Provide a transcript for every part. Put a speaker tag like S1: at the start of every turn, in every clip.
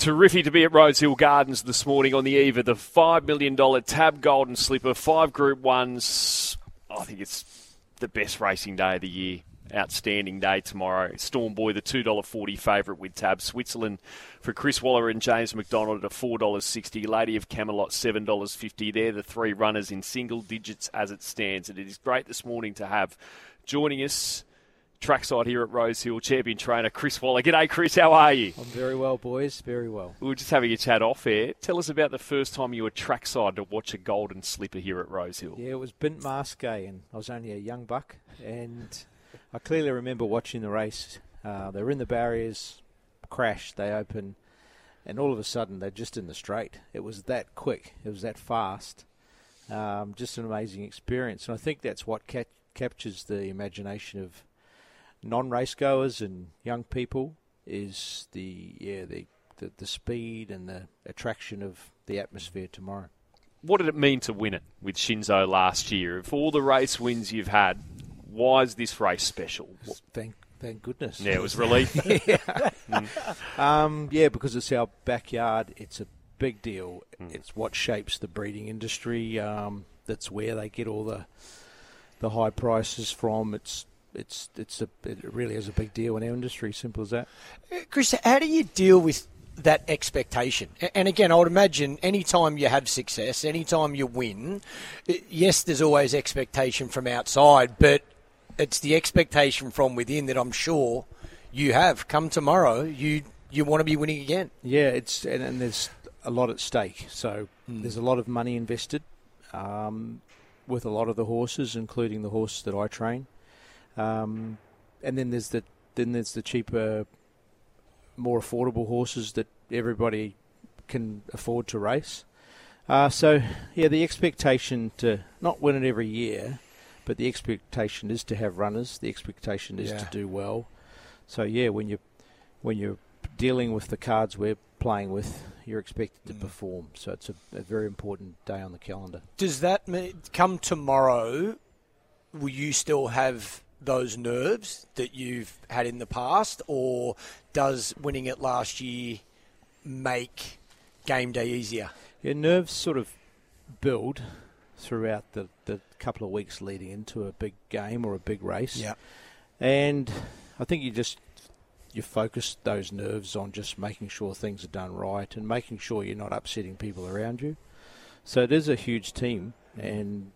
S1: Terrific to be at Rosehill Gardens this morning on the eve of the $5 million Tab Golden Slipper, 5 Group 1s. I think it's the best racing day of the year. Outstanding day tomorrow. Stormboy, the $2.40 favourite with Tab. Switzerland for Chris Waller and James McDonald at $4.60. Lady of Camelot, $7.50. They're the 3 runners in single digits as it stands. And it is great this morning to have joining us trackside here at Rosehill, champion trainer Chris Waller. G'day, Chris. How are you?
S2: I'm very well, boys. Very well.
S1: We were just having a chat off air. Tell us about the first time you were trackside to watch a golden slipper here at Rosehill.
S2: Yeah, it was Bint Masquet, and I was only a young buck. And I clearly remember watching the race. They were in the barriers, crashed, they open, and all of a sudden they're just in the straight. It was that quick. It was that fast. Just an amazing experience. And I think that's what captures the imagination of non-race goers and young people, is the speed and the attraction of the atmosphere tomorrow.
S1: What did it mean to win it with Shinzo last year? Of all the race wins you've had, why is this race special?
S2: Thank goodness.
S1: Yeah, it was relief.
S2: Because it's our backyard. It's a big deal. It's what shapes the breeding industry. That's where they get all the high prices from. It really is a big deal in our industry, simple as that.
S3: Chris, how do you deal with that expectation? And again, I would imagine any time you have success, any time you win, yes, there's always expectation from outside, but it's the expectation from within that I'm sure you have. Come tomorrow, you want to be winning again.
S2: Yeah, and there's a lot at stake. So there's a lot of money invested with a lot of the horses, including the horse that I train. And then there's the cheaper, more affordable horses that everybody can afford to race. The expectation to not win it every year, but the expectation is to have runners. The expectation is to do well. So when you're dealing with the cards we're playing with, you're expected to perform. So it's a very important day on the calendar.
S3: Does that mean come tomorrow? Will you still have those nerves that you've had in the past, or does winning it last year make game day easier?
S2: Yeah, nerves sort of build throughout the couple of weeks leading into a big game or a big race.
S3: Yeah.
S2: And I think you focus those nerves on just making sure things are done right and making sure you're not upsetting people around you. So it is a huge team, and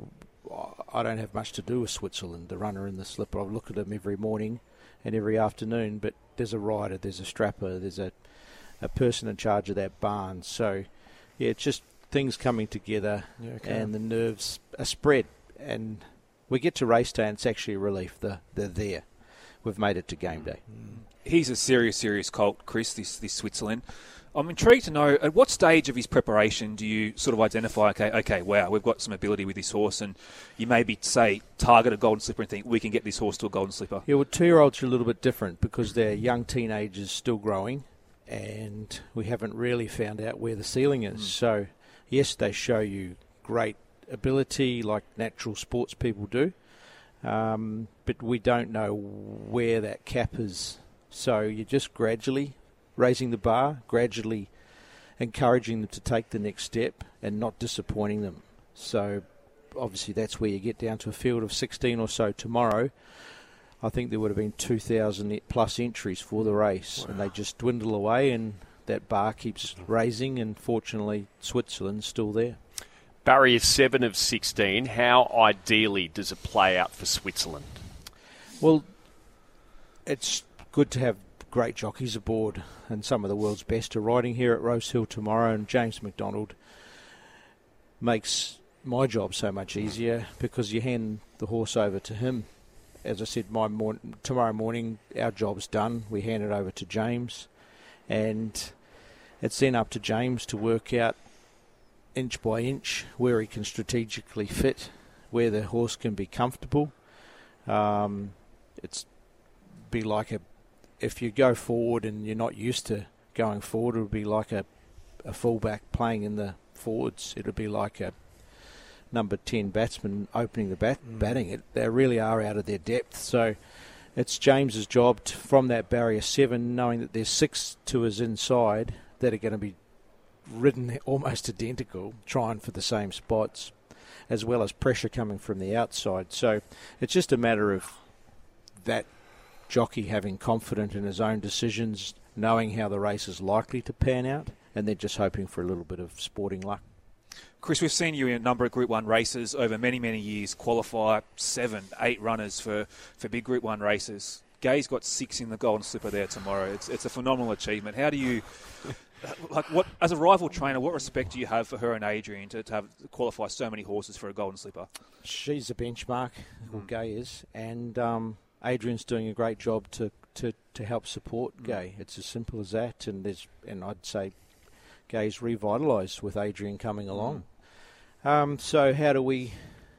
S2: I don't have much to do with Switzerland, the runner in the slipper. I look at them every morning and every afternoon, but there's a rider, there's a strapper, there's a person in charge of that barn. So, it's just things coming together, and the nerves are spread. And we get to race day and it's actually a relief. They're there. We've made it to game day.
S4: He's a serious colt, Chris, this Switzerland. I'm intrigued to know, at what stage of his preparation do you sort of identify, okay, wow, we've got some ability with this horse, and you maybe, say, target a golden slipper and think, we can get this horse to a golden slipper?
S2: Yeah, well, 2-year-olds are a little bit different because they're young teenagers still growing, and we haven't really found out where the ceiling is. So, yes, they show you great ability like natural sports people do, but we don't know where that cap is. So you're just gradually raising the bar, gradually encouraging them to take the next step and not disappointing them. So obviously that's where you get down to a field of 16 or so tomorrow. I think there would have been 2,000 plus entries for the race, and they just dwindle away, and that bar keeps raising, and fortunately Switzerland's still there.
S1: Barrier 7 of 16, how ideally does it play out for Switzerland?
S2: Well, it's good to have great jockeys aboard, and some of the world's best are riding here at Rosehill tomorrow, and James McDonald makes my job so much easier because you hand the horse over to him. As I said, tomorrow morning our job's done. We hand it over to James, and it's then up to James to work out inch by inch where he can strategically fit, where the horse can be comfortable. It's be like if you go forward and you're not used to going forward, it would be like a fullback playing in the forwards. It would be like a number 10 batsman opening the batting. They really are out of their depth. So it's James's job from that barrier 7, knowing that there's 6 to his inside, that are going to be ridden almost identical, trying for the same spots, as well as pressure coming from the outside. So it's just a matter of that jockey having confidence in his own decisions, knowing how the race is likely to pan out, and then just hoping for a little bit of sporting luck.
S4: Chris, we've seen you in a number of Group 1 races over many, many years, qualify 7, 8 runners for big Group 1 races. Gay's got 6 in the Golden Slipper there tomorrow. It's a phenomenal achievement. How do you, what as a rival trainer, what respect do you have for her and Adrian to qualify so many horses for a Golden Slipper? She's
S2: a benchmark, well, Gay is, and Adrian's doing a great job to help support Gay. It's as simple as that, and I'd say Gay's revitalised with Adrian coming along. So how do we?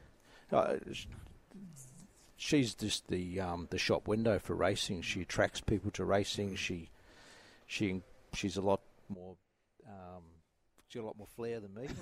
S2: She's just the shop window for racing. She attracts people to racing. She's a lot more. She's got a lot more flair than me.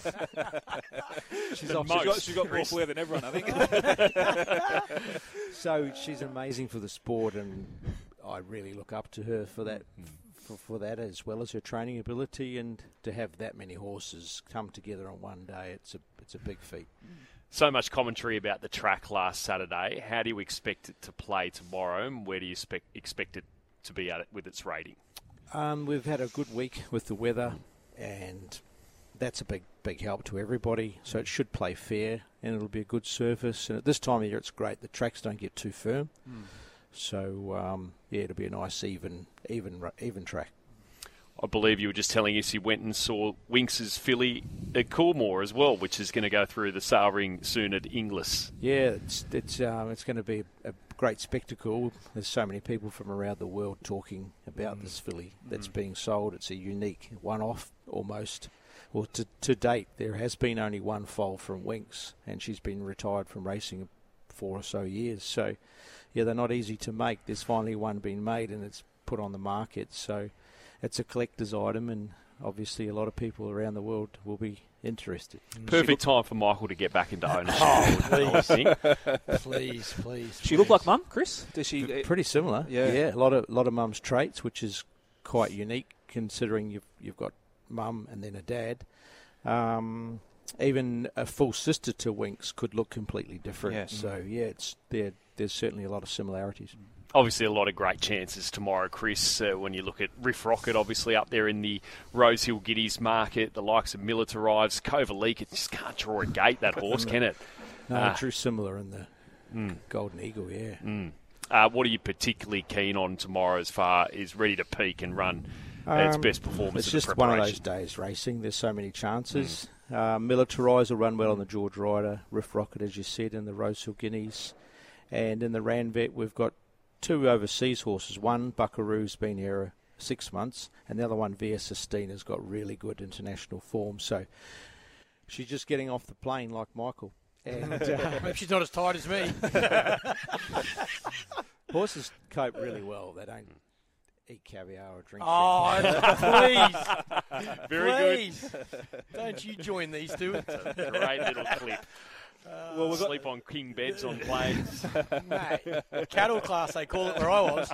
S2: she's
S4: got more flair than everyone, I think.
S2: So she's amazing for the sport, and I really look up to her for that. For that, as well as her training ability, and to have that many horses come together on one day, it's a big feat.
S1: So much commentary about the track last Saturday. How do you expect it to play tomorrow, and where do you expect it to be at with its rating?
S2: We've had a good week with the weather, and that's a big help to everybody. So it should play fair, and it'll be a good surface. And at this time of year, it's great. The tracks don't get too firm. So, it'll be a nice, even track.
S1: I believe you were just telling us you went and saw Winx's filly at Coolmore as well, which is going to go through the sale ring soon at Inglis.
S2: Yeah, it's going to be a great spectacle. There's so many people from around the world talking about this filly that's being sold. It's a unique one-off almost. Well, to date, there has been only one foal from Winx, and she's been retired from racing 4 or so years. So, yeah, they're not easy to make. There's finally one being made, and it's put on the market. So it's a collector's item, and obviously a lot of people around the world will be interested.
S1: Perfect time for Michael to get back into ownership.
S3: Please.
S4: She look like Mum, Chris? Does she?
S2: Pretty similar. Yeah. A lot of Mum's traits, which is quite unique considering you've got Mum and then a dad. Even a full sister to Winx could look completely different.
S4: Yeah.
S2: So there's certainly a lot of similarities.
S1: Obviously, a lot of great chances tomorrow, Chris. When you look at Riff Rocket, obviously up there in the Rosehill Giddies market, the likes of Militarives, Kovalik, it just can't draw a gate, that horse, can it?
S2: No, true similar in the Golden Eagle,
S1: What are you particularly keen on tomorrow as far as ready to peak and run its best performance?
S2: It's just one of those days racing. There's so many chances. Militarize will run well on the George Ryder, Riff Rocket, as you said, in the Rosehill Guineas. And in the Ranvet, we've got 2 overseas horses. One, Buckaroo's been here 6 months, and the other one, Via Sistina's got really good international form. So she's just getting off the plane like Michael. And
S3: hope she's not as tired as me.
S2: Horses cope really well. They don't eat caviar or drink
S3: please.
S1: Very
S3: please. Good. Don't you join these two.
S1: It's a great little clip. We'll sleep on king beds on planes.
S3: Mate, cattle class, they call it where I was.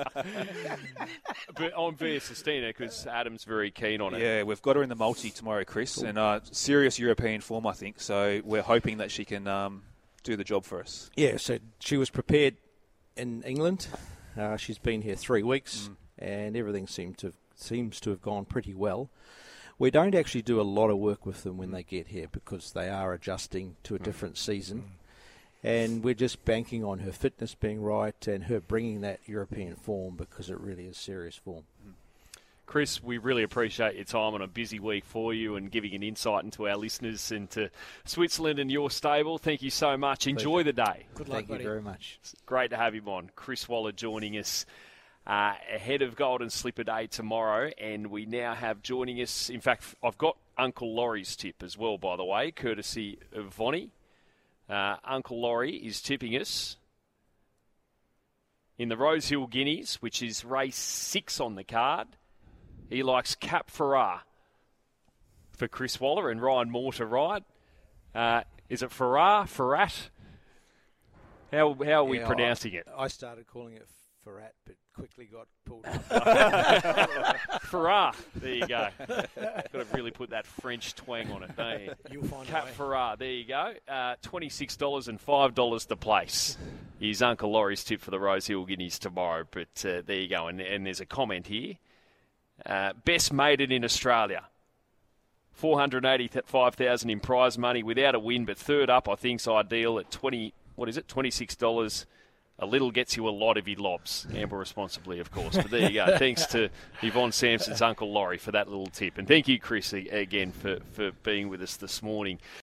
S1: But on Via Sistina, because Adam's very keen on it.
S4: Yeah, we've got her in the multi tomorrow, Chris, and serious European form, I think. So we're hoping that she can do the job for us.
S2: Yeah, so she was prepared in England. She's been here 3 weeks, and everything seems to have gone pretty well. We don't actually do a lot of work with them when they get here because they are adjusting to a different season. And we're just banking on her fitness being right and her bringing that European form because it really is serious form.
S1: Chris, we really appreciate your time on a busy week for you and giving an insight into our listeners into Switzerland and your stable. Thank you so much. Enjoy the day.
S3: Good luck,
S2: Thank you very much.
S1: It's great to have him on. Chris Waller joining us ahead of Golden Slipper Day tomorrow, and we now have joining us, in fact, I've got Uncle Laurie's tip as well, by the way, courtesy of Vonnie. Uncle Laurie is tipping us in the Rosehill Guineas, which is race 6 on the card. He likes Cap Ferrar for Chris Waller and Ryan Moore to ride. Is it Ferrar? Ferrat? How are we pronouncing it?
S2: I started calling it Ferrat, but
S3: quickly got pulled up.
S1: Farah, there you go. Got to really put that French twang on it, don't you?
S3: You'll find
S1: Cap
S3: a way.
S1: Farah, there you go. $26 and $5 to place. Here's Uncle Laurie's tip for the Rosehill Guineas tomorrow, but there you go. And there's a comment here. Best maiden in Australia. $485,000 in prize money without a win, but third up, I think's ideal at $26. A little gets you a lot if he lobs. Gamble responsibly, of course. But there you go. Thanks to Yvonne Sampson's Uncle Laurie for that little tip. And thank you, Chris, again, for being with us this morning.